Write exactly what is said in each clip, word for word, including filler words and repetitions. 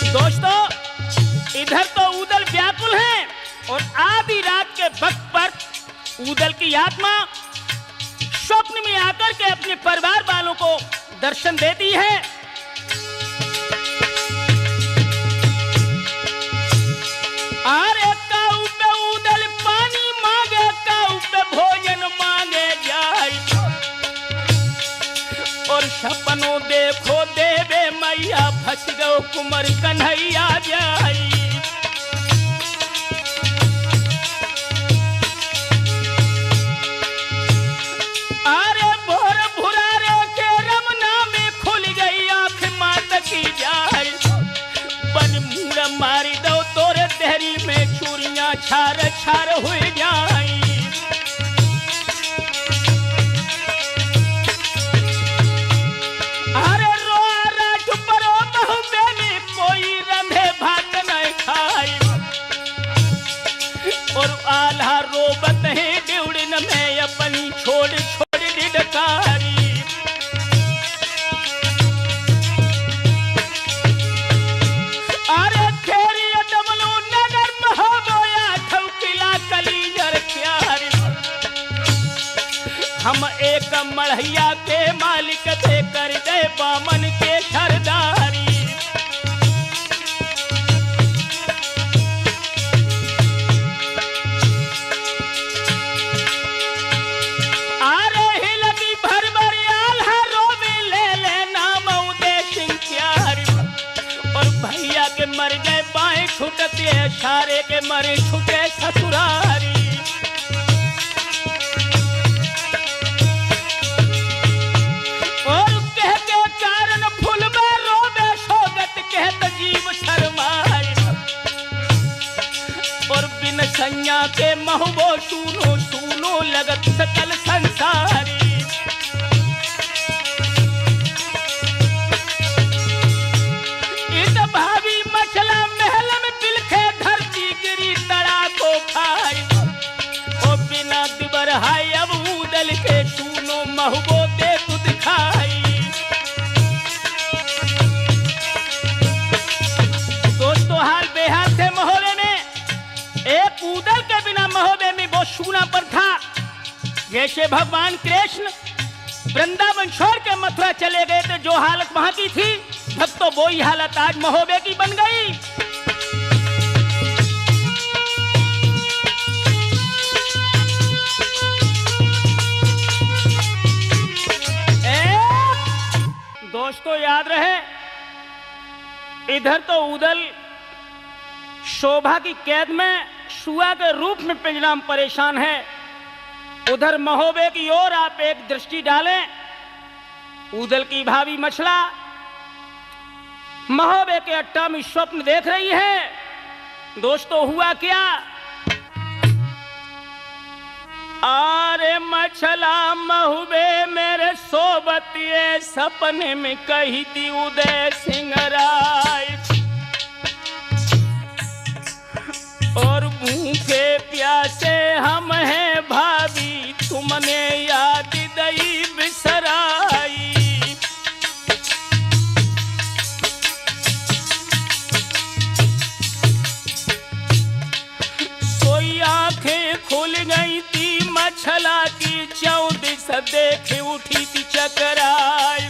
दोस्तों, इधर तो ऊदल व्याकुल है और आधी रात के वक्त पर ऊदल की आत्मा स्वप्न में आकर के अपने परिवार वालों को दर्शन देती है। अरे काऊ पे ऊदल पानी मांगे, काऊ पे भोजन मांगे जाई, और सपनों देखो देवे मैया फंस गो कुंवर कन्हैया जाई। अरे भोर भुरारे के रमना में खुल गई आंख मात की जाई, बन मुड़ मारी दो तोरे देहरी में चूड़ियां छार छार हुई जाई। और आल्हा रोबत है डिउड़न में अपनी छोड़ छोड़ डिडकारी। अरे खेरी दमलो नगर महोबोया ठौकिला कलीजर प्यार, हम एक मढ़ैया के मालिक थे कर दे बामन के सरदारी। मर गए बाएं छुटते सारे के मरे छुटे ससुरारी। और कह के कारण फूल में रोबे सोगत कहत जीव शर्माई, और बिन संज्ञा के महबो सुनो सुनो लगत सकल संसारी। हाय अब ऊदल के सुनो महबो दे तू दिखाई। दोस्तों, हाल बेहाल थे महोबे में। एक ऊदल के बिना महोबे में वो सूनापन था। जैसे भगवान कृष्ण वृंदावन छोड़ के मथुरा चले गए तो जो हालत वहां की थी, भक्तों वही हालत आज महोबे की बन गई। दोस्तों, याद रहे, इधर तो ऊदल शोभा की कैद में शुआ के रूप में पिंजरा में परेशान है, उधर महोबे की ओर आप एक दृष्टि डालें। ऊदल की भाभी मछला महोबे के अट्टा में स्वप्न देख रही है। दोस्तों, हुआ क्या? आरे मछला महुबे मेरे सोबतिए सपने में कही दी उदय सिंह राय, और भूखे प्यासे हम हैं भाभी तुमने याद दई बिसराई। सोई आंखें खुल गई थी मछला की चौदिस देख उठी थी चकराई,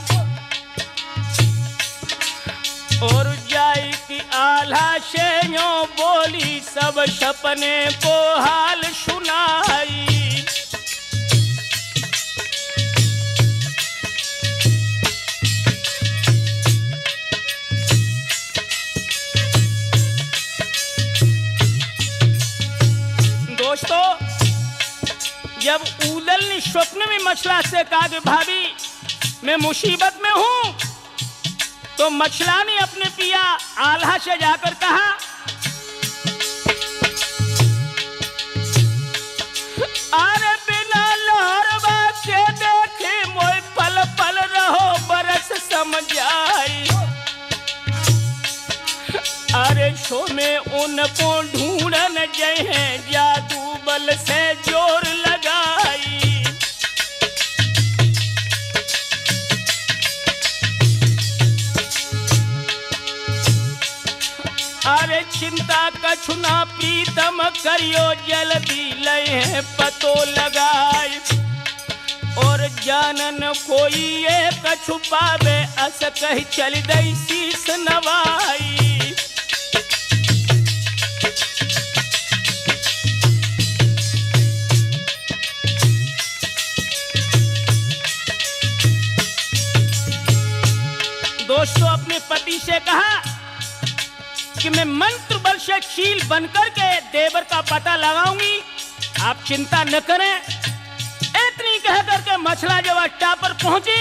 और जाई की आल्हा से यो बोली सब सपने को हाल सुनाई। दोस्तों, जब ऊदल ने स्वप्न में मछला से कहा कि भाभी मैं मुसीबत में हूं, तो मछला ने अपने पिया आल्हा से जाकर कहा, अरे बिना लहरवा के देखे मोय पल पल रहो बरस समझाई। अरे सो में उनको ढूंढन जय है जादू बल से जोर लगाई। अरे चिंता कछु ना प्रीतम करियो जल्दी लय पतो लगाए और जानन कोई ये कछु पावे अस कही चल दई शीस नवाई। दोस्तों अपने पति से कहा कि मैं मंत्र बल से शील बनकर के देवर का पता लगाऊंगी, आप चिंता न करें। इतनी कह करके मछला जब अट्टा पर पहुंची,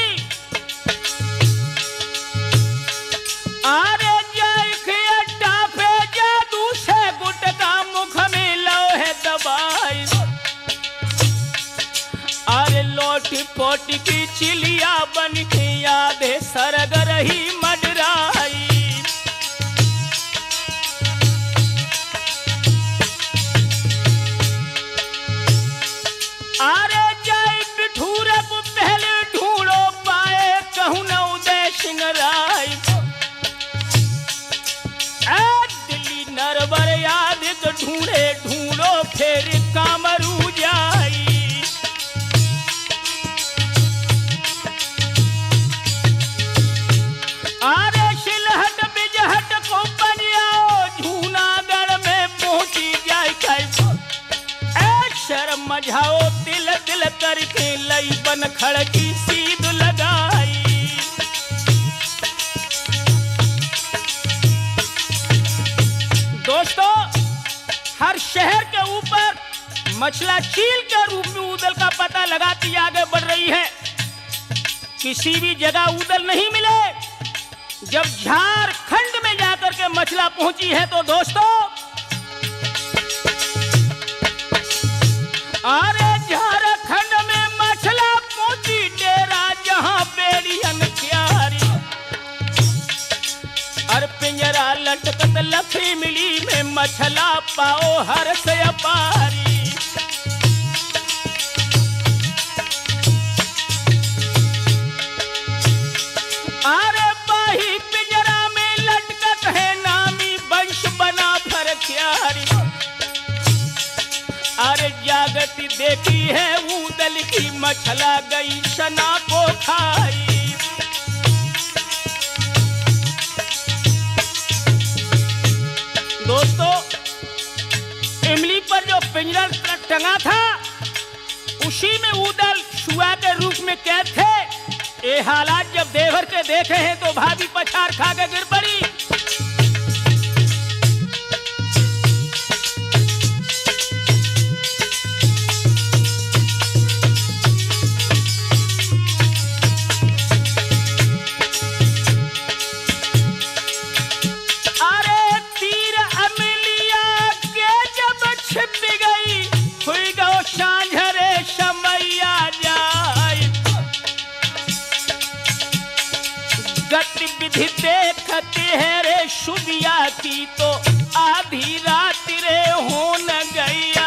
अरे जाए अट्टा पे जादू से गुटका मुख में लो है दबाई। अरे लोटी पोटी की चिलिया बन के याद है सरग रही मडराई। अरे जाए बिठूरब पहले ढूंढो पाए कहूं न उदय सिंह राय। दिल्ली नरवर याद ढूंढे ढूंढो फिर कामरू जाई। अरे शिलहट बिजहट को बनियाओ जूनागढ़ में पहुंची जाए शर्म मझाओ दिल दिल करके लई बन खड़की सीध लगाई। दोस्तों हर शहर के ऊपर मछला चील के रूप में उदल का पता लगाती आगे बढ़ रही है। किसी भी जगह उदल नहीं मिले। जब झारखंड में जाकर के मछला पहुंची है तो दोस्तों अरे झारखंड में मछला पहुंची डेरा जहां बेड़ियन क्यारी। और पिंजरा लटकत लकड़ी मिली में मछला पाओ हर से अपारी। अरे बाही पिंजरा में लटकत है नामी वंश बना भर क्यारी। अरे जागती देखी है उदल की मछला गई सना को खाई। दोस्तों इमली पर जो पिंजरा टंगा था उसी में उदल शुआ के रूप में कैद थे। ये हालात जब देवर के देखे हैं तो भाभी पछाड़ खा के गिर पड़ी। गतिविधि देखते हैं रे शुभिया की तो आधी रात रे हो न गया।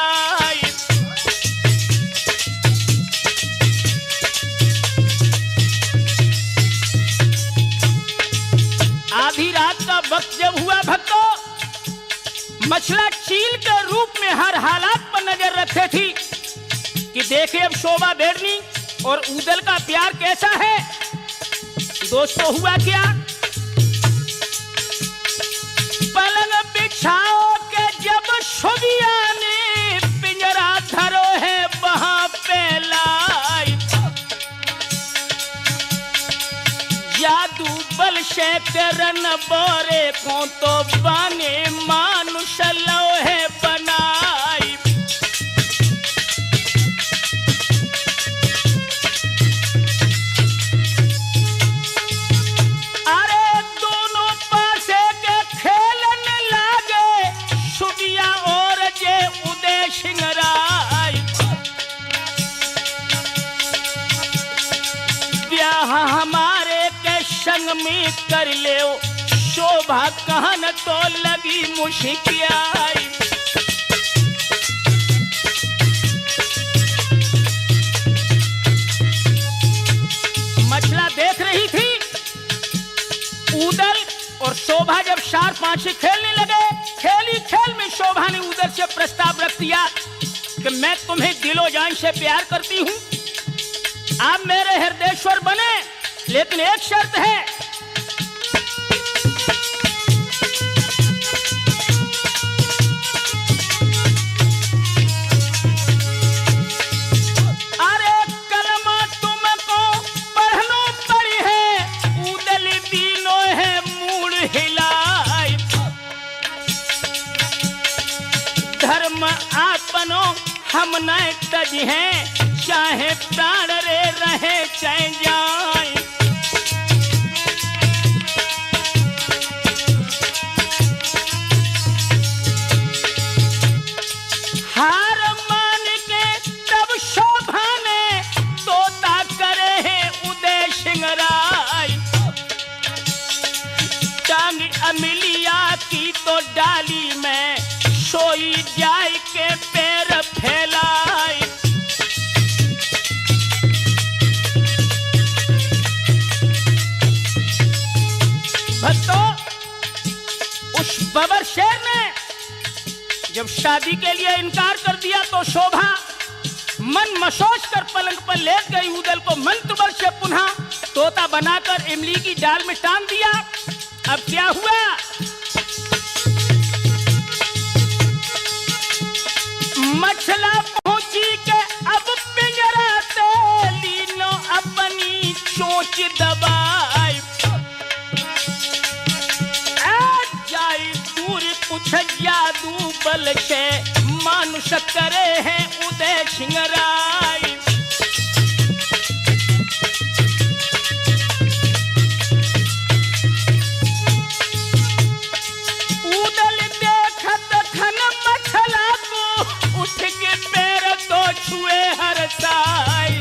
आधी रात का वक्त जब हुआ भक्तों, मछला चील के रूप में हर हालात पर नजर रखे थी कि देखे अब शोभा बेड़नी और उदल का प्यार कैसा है। दोस्तों हुआ क्या, पलंग बिछाओ के जब शुभिया ने पिंजरा धरो है वहां पे लाई। जादू बल से करन बोरे को तो बाने मानुष लोहे बनाई। हमारे के संग में कर ले शोभा कहन तो लगी मुश्किल। मछला देख रही थी उदल और शोभा जब शार पांचे खेलने लगे, खेली खेल में शोभा ने उधर से प्रस्ताव रख दिया कि मैं तुम्हें दिलो जान से प्यार करती हूं, आप मेरे हृदयेश्वर बने, लेकिन एक शर्त है, अरे कलमा तुमको पढ़नो पड़ी है, उदल दीनो है मूड हिलाई, धर्म आपनो हम न तज हैं, चाहे प्राण रे रहे चाहे जाए। हार मान के तब शोभा ने तोता करे है उदय सिंगराय, टांग अमिलिया की तो डाली में सोई जाए के पैर फैलाए। भक्तों, उस बबर शेर ने जब शादी के लिए इनकार कर दिया तो शोभा मन मसोच कर पलंग पर लेट गई, उदल को मंत्र से पुनः तोता बनाकर इमली की डाल में टांग दिया। अब क्या हुआ, मछला पहुंची के अब पिंजरा से लीनो अपनी चोंच दबाई, जाई दूर कुछ जादू बल से मानुष करे हैं उदय सिंगराय। उदल देखत खन मछला को उठ के पैर तो छुए हर साई,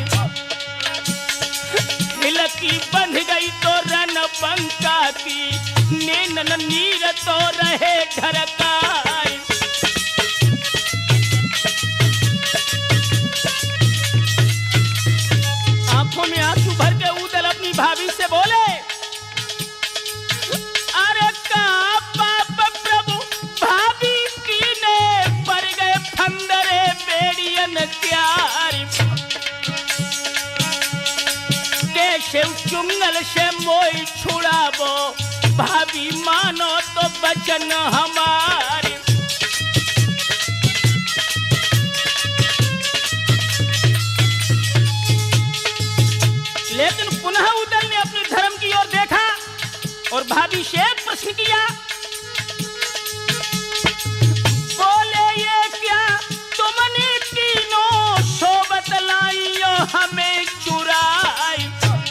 हिलकी बंध गई तो रन बंका की, नैनन नीर तो रहे ढरकाई। आंखों में आंसू भर के उदल अपनी भाभी से बोले, अरे का पाप प्रभु भाभी की ने पर गए फंदरे बेड़ियन क्यारी, शिव चुंगल से मोई छुड़ाबो, भाभी मानो तो बचन हमारी। लेकिन पुनः उदल ने अपने धर्म की ओर देखा और भाभी से प्रश्न किया, बोले ये क्या तुमने तीनों सोबत लाइयो हमें चुराई,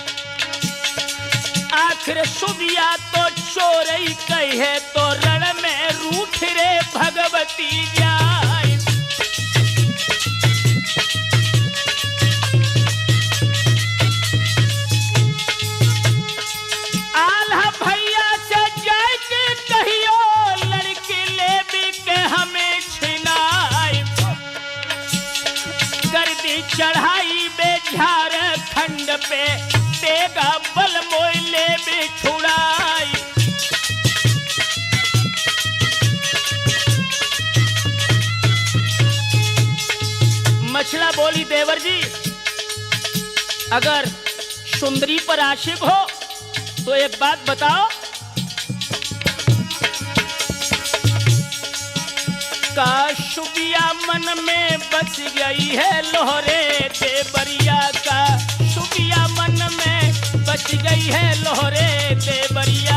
आखिर सुबिया तो चोरई कहे तो रण में रूठ रे भगवती जाय। आल्हा भैया से जाय के कहियो लड़की ले भी के हमें छिनाई, कर दी चढ़ाई बे झारखंड पे, देगा बल मोइले भी छुड़ाई। मछला बोली, देवर जी अगर सुंदरी पर आशिक हो तो एक बात बताओ, का शुबिया मन में बच गई है लोहरे देवरिया, का शुबिया मन में बच गई है लोहरे देवरिया।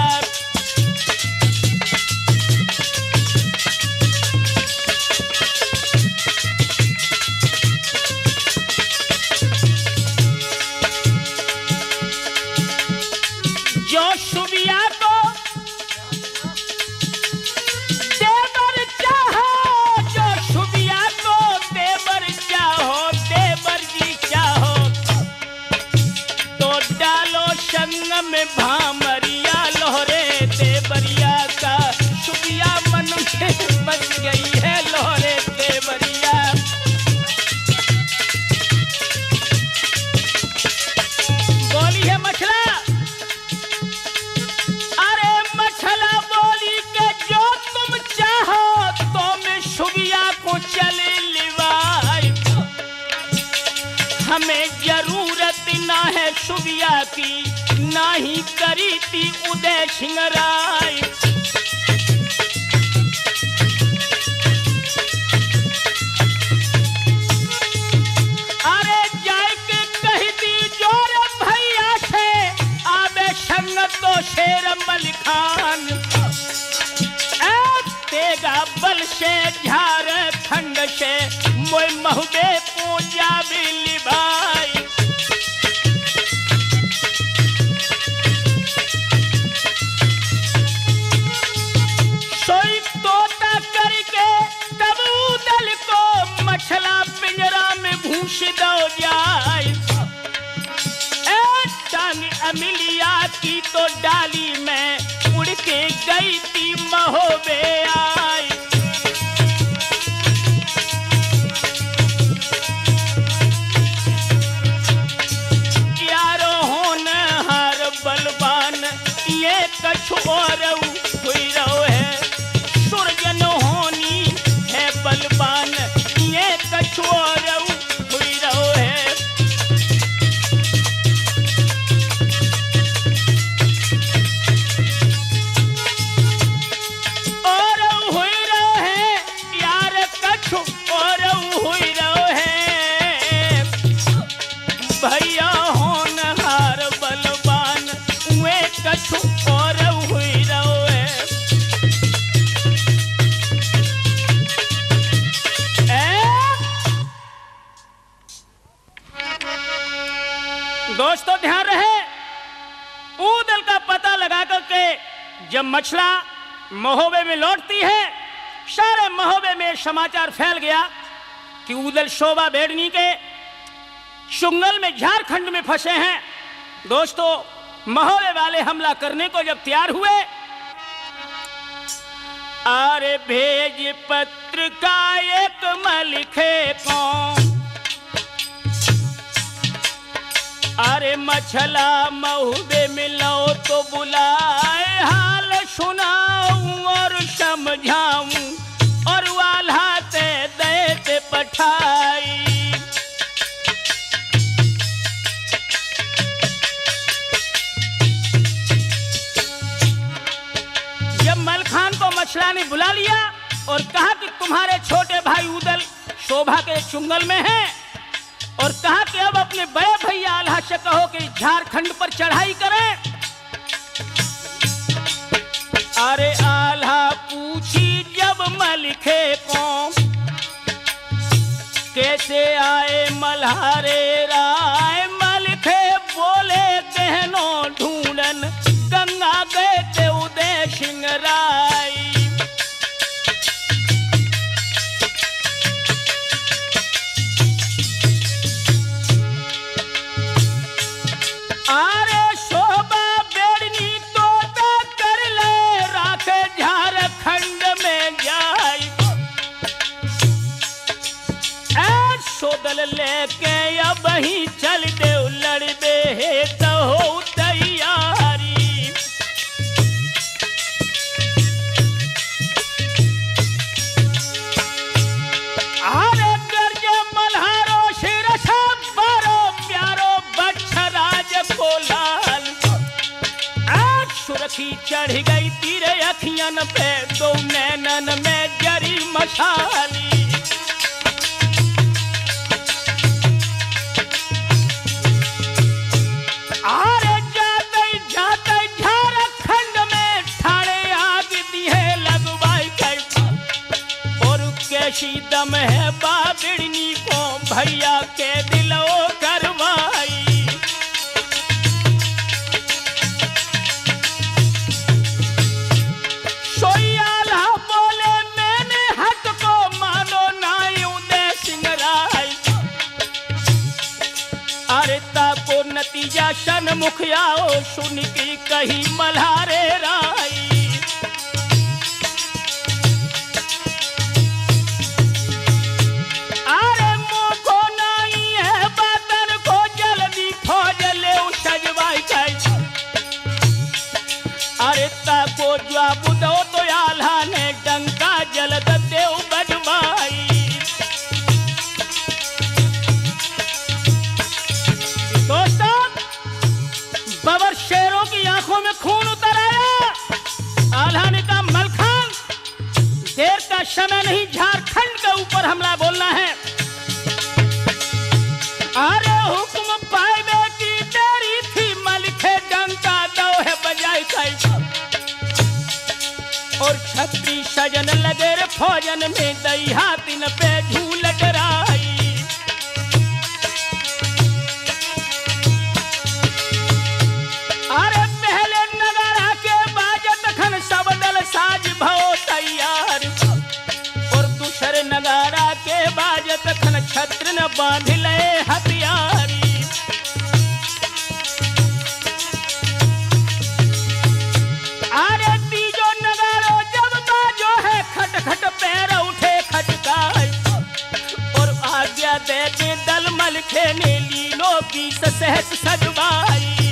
जो शुबिया को देवर चाहो, जो शुबिया को देवर चाहो, देवर जी चाहो, तो डालो संग में भामरिया लोहरे दिया की नाही करी थी उदय सिंह राय। अरे जाय के कही दी जोर भैया से आबे संग तो शेर मलिकान तेगा बल से झारखंड से मोय महुबे पूजा बिली भाई। सोई तोता करके तब उदल को मछला पिंजरा में भूस दो जाए। ए टांग अमिलिया की तो डाली में उड़ के गई थी महोबे आई। यारो होन हर बलवान ये कछु और हुई रहो है। सुरजन होनी है बलवान ये कछु और हुई रहो है। भैया होन हार बलवान वे कछु और हुई रहो है। दोस्तों ध्यान रहे, ऊदल का पता लगा करके जब मछला महोबे में लौटती है, सारे महोबे में समाचार फैल गया कि ऊदल शोभा बेड़नी के शुंगल में झारखंड में फंसे हैं। दोस्तों महोबे वाले हमला करने को जब तैयार हुए, अरे भेज पत्र का एक मलिखे कौन, अरे मछला महुबे मिलो तो बुलाए, हाल सुनाऊं और समझाऊं और वाला ते देते पठाई। मलखान को मछला ने बुला लिया और कहा कि तुम्हारे छोटे भाई उदल शोभा के चुंगल में हैं, और कहा कि अब अपने बड़े भैया आल्हा से कहो कि झारखंड पर चढ़ाई करें। अरे आल्हा पूछी जब मलिखे को कैसे आए मल्हारे राय, मलिखे बोले कहनो ढूंढन गंगा गए थे उदय सिंह राय। अरे शोभा बेड़नी तो कर ले राखे झारखंड में जाई। ऐ सोदल लेके अब ही चल दे लड़बे है तो हो तैयारी। अरे गर्जे मल्हारो शिरसा बारो प्यारो बच्छराज को लाल, आज सुरखी चढ़ गई तीरे अखियन पे दो नैनन में जरी मशाली। अरे जाते जाते झारखंड में ठाणे आग दिए लगवाई कई, और कैसी दम है बाबिड़नी को भैया के दिलो करवाई। सोयाला बोले मैंने हक को मानो नाई उदय सिंह राय। अरे ताको नतीजा शन मुखियाओ सुन की कही मल्हारे राय। अरे मोको नाई है बातन को जल्दी फौज ले सजवाई कई। अरे ताको जवाब दो तो आल्हा ने डंका जलद देव बजवाई। दोस्तों समय नहीं, झारखंड के ऊपर हमला बोलना है। अरे हुक्म पाए की तेरी थी मलिखे, डंका दो है बजाई खाई। और छत्री सजन लगे रे फौजन में, दई हाथिन पे झूल डराई। अरे पहले नगारा के बाजत खन, सब दल साज भो तैयार। और दूसरे नगारा के बाजत खन, छत्र न बांध ले हथियारी। अरे तीजो नगारो जब बाजो है, खट खट पैर उठे खटकाई। और आज्ञा देते दल मलखे ने, लीलो की सहस सजवाई।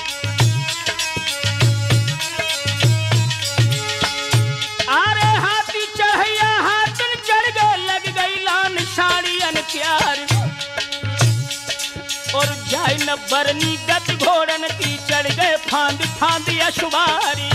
अरे हाथी चढ़ैया हाथन चढ़ गए, लग गई लान साड़ी अनप्यार। और जाय न बरनी गत घोड़न की, चढ़ गए फांद फांद अशुवारी।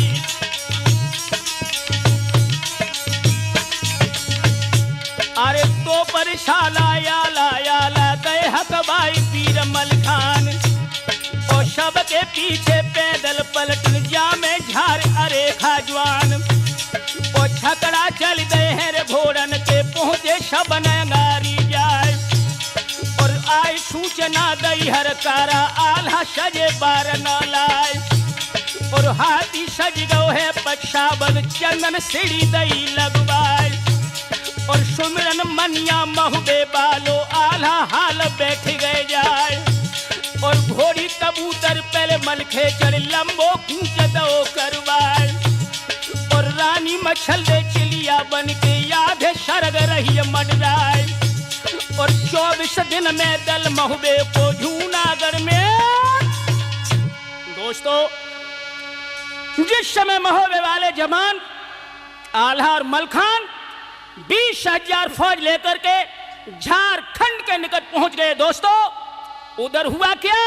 अरे तो परिशाला याला याला गए हकबाई पीर मलखान। और शब के पीछे पैदल पलटन, जा में झार अरे खाजवान। और छकड़ा चल गए हैं रे घोड़न के, पहुंचे शबन अंगारी जाए। और आई सूचना दई हरकारा, आल्हा सजे बार न लाए। और हाथी सज गो है पक्षाबद, चंदन सीढ़ी दई लगवाए। और सुमिरन मनिया महुबे बालो, आल्हा हाल बैठ गए जाए। और घोड़ी कबूतर पहले मलखे चढ़, लंबो कूच दो करवाए। और रानी मछल दे चिलिया बन के, याद है सरग रही मडराए। और चौबीस दिन में दल महुबे को जूनागढ़ में। दोस्तों, जिस समय महुबे वाले जवान आल्हा और मलखान बीस हजार फौज लेकर के झारखंड के निकट पहुंच गए, दोस्तों उधर हुआ क्या?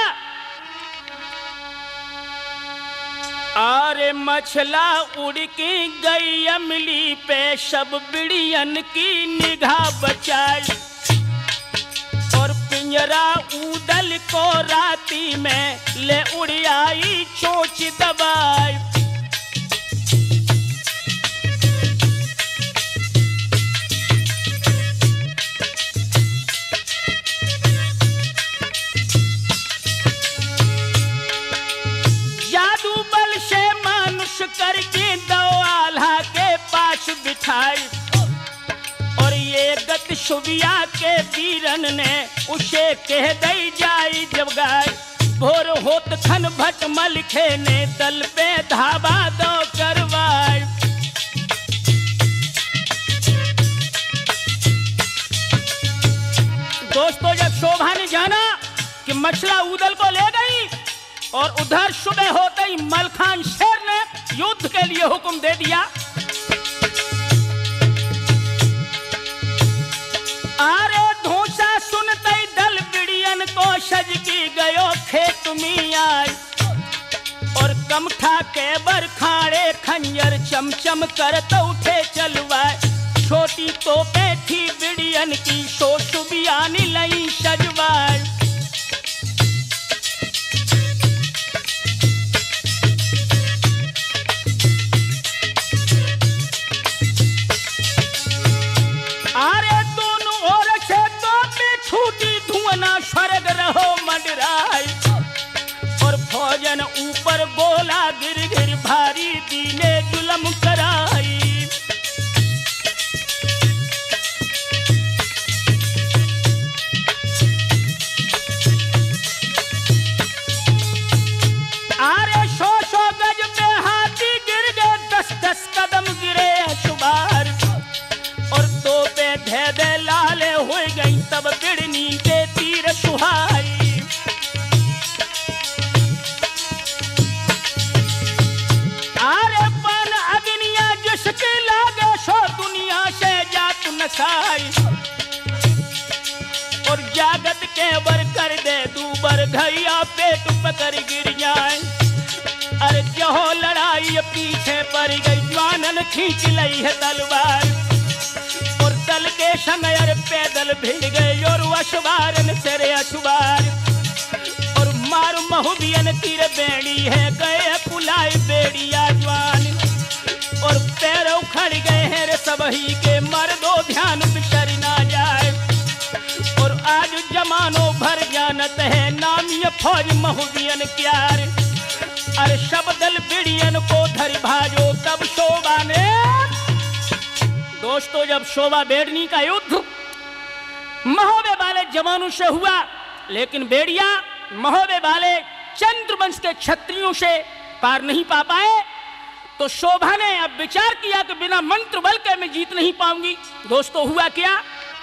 अरे मछला उड़ के गई अमली पे, सब बिड़ियन की निगाह बचाई। और पिंजरा उदल को राती में ले उड़ आई, चोंच दबाई। करके दो आल्हा के पास बिठाई। और ये गत शुबिया के वीरन ने, उसे कह दई जाई जब गाय। भोर होत खन भट मलखे ने, दल पे धावा दो करवाई। दोस्तों, जब शोभा ने जाना कि मछला उदल को ले गई, और उधर सुबह होते ही मलखान शेर ने युद्ध के लिए हुक्म दे दिया। अरे धूसा सुनते ही दल बिड़ियन को, सज की गयो खेत में आई। और कमठा के बर खाड़े खंजर, चमचम कर तो उठे चलवाए। छोटी तोपे थी बिड़ियन की, सो सुबियानी लई सजवाए। अरे दोनों ओर से तो पे छूटी धुआं, स्वर्ग रहो मंडराई। और फौजन ऊपर बोला गिर गिर, भारी दीने जुलम कराई। अरे सौ सौ गज पे हाथी गिर गए, दस दस कदम गिरे अशुभार। और तो पे धे दे लाले हो गई, तब बिड़नी के तीर सुहाई। अरे पन अग्निया जिसके लागे, सो दुनिया से जात नसाई। और जागत के बर कर दे दूबर, घैया पेट पकड़ गिर जाए। अरे जहो लड़ाई पीछे पड़ गई, जवानन खींच लई है तलवार। और दल के संग अरे पैदल भिड़ गए और अशबारन से रे अशबार और मार महुबियन तीर बेड़ी है गए पुलाई बेड़िया जवान और पैर उखड़ गए हैं रे सबही के मर्दो ध्यान बिसर ना जाए और आज जमानो भर जानत है नामी फौज महुबियन क्यार अरे सब दल बिड़ियन को धरि भाजो तब शोभा ने दोस्तों जब शोभा बेड़नी का युद्ध महोबे वाले जवानों से हुआ लेकिन बेड़िया महोबे वाले चंद्रवंश के क्षत्रियों से पार नहीं पा पाए तो शोभा ने अब विचार किया कि बिना मंत्र बल के मैं जीत नहीं पाऊंगी। दोस्तों हुआ क्या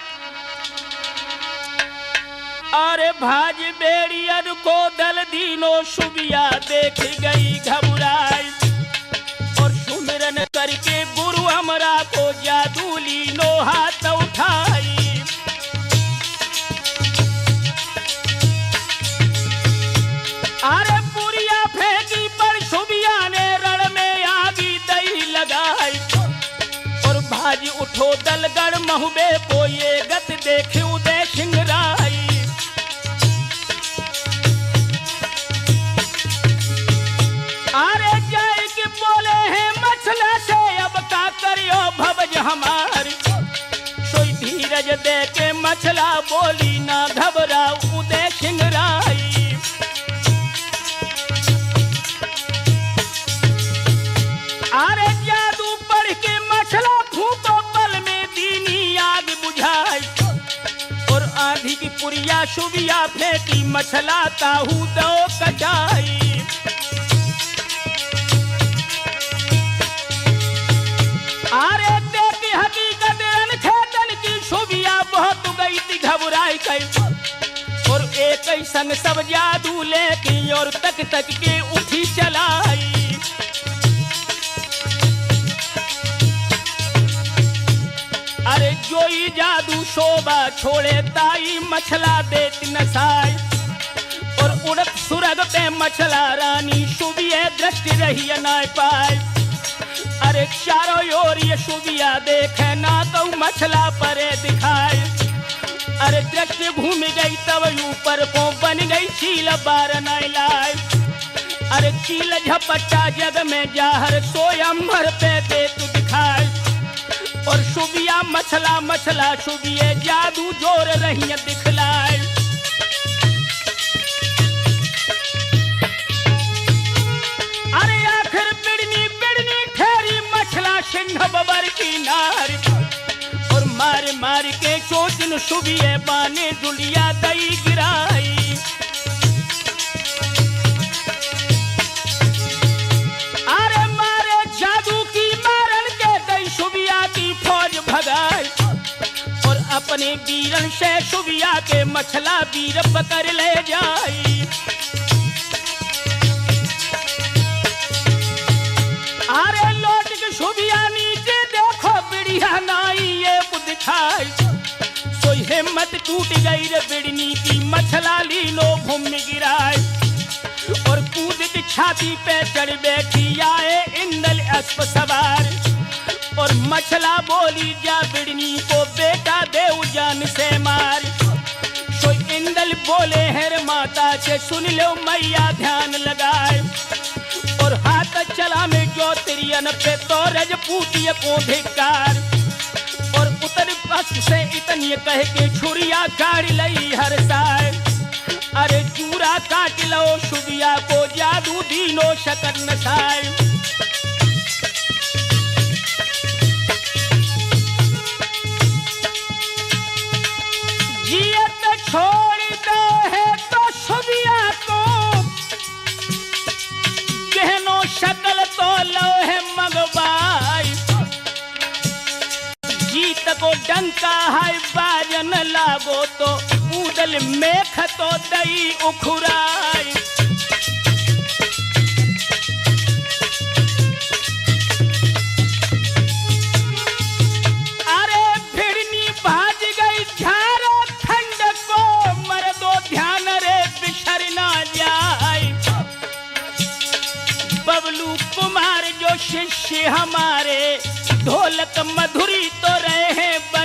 अरे भाज बेड़ियन को दल दीनो शुबिया देख गई घबराई और सुमिरन करके गुरु हमरा को जादू लीनो हाथ उठाई अरे पुरिया फेंकी पर शुबिया ने रण में आगी दई लगाई और भाजी उठो दलगढ़ महुबे को ये गत देखे उदय सिंगराई अरे जय के बोले हैं मछला से अब का करियो भवज हमारी सोई धीरज दे के मछला बोली ना घबराओ उदय सिंगराई अरे जादू पढ़ के मछला फूको पल में दीनी आग बुझाई और आंधी की पुरिया शुबिया फेंकी मछला ताहू दो कचाई अरे देखी हकीकत रन खेतन की शुबिया बहुत गई थी घबराई कई और एक ही संग सब जादू लेके और तक तक के उठी चलाई अरे जोई जादू शोभा छोड़े ताई मछला देत नसाई और उड़त सुरग पे मछला रानी शुबिया दृष्टि रही न पाए अरे चारों ओर ये शुबिया देखे ना तो मछला परे दिखाए अरे दृष्टि घूम गई तब ऊपर को बन गई चील बार लाए अरे चील झपट्टा जग में जाहर सोयम्भर पे दे तू दिखाए और शुबिया मछला मछला शुबिये जादू जोर रही दिखलाए अरे आखिर बिड़नी बिड़नी ठहरी मछला सिंह बबर की नार और मार मार के चोटिन शुबिये बाने डुलिया दई गिराई अरे मारे जादू की मारन के दई शुबिया की फौज भगाई और अपने वीरन से शुबिया के मछला वीर पकड़ ले जाई अरे लौट के शुबिया नीचे देखो बिड़िया नाई ये दिखाई तो हिम्मत टूट गई रे बिड़नी की मछला लीनो भूमि गिराई और कूद की छाती पे चढ़ बैठी आए इंदल अस्प सवार और मछला बोली जा बिड़नी को बेटा देव जान से मार तो इंदल बोले हर माता से सुन लो मैया ध्यान लगाए और हाथ चला में जो तिरियन पे तो रजपूतिय को धिक्कार और उतर पक्ष से इतनी कह के छुरिया काट लई हर साय अरे चूरा काट लो शुबिया को जादू दीनो शकन नसाय जियत छोड़ दो है तो शुबिया को गहनो शकल तो लो है मगबाई जीत को डंका है बाजन लागो तो उदल मेख तो दई उखुराई अरे भिड़नी भाज गई झारो खंड को मर्दो ध्यान रे बिछड़ ना जाए बबलू कुमार जो शिष्य हमारे ढोलक मधुरी तो रहे हैं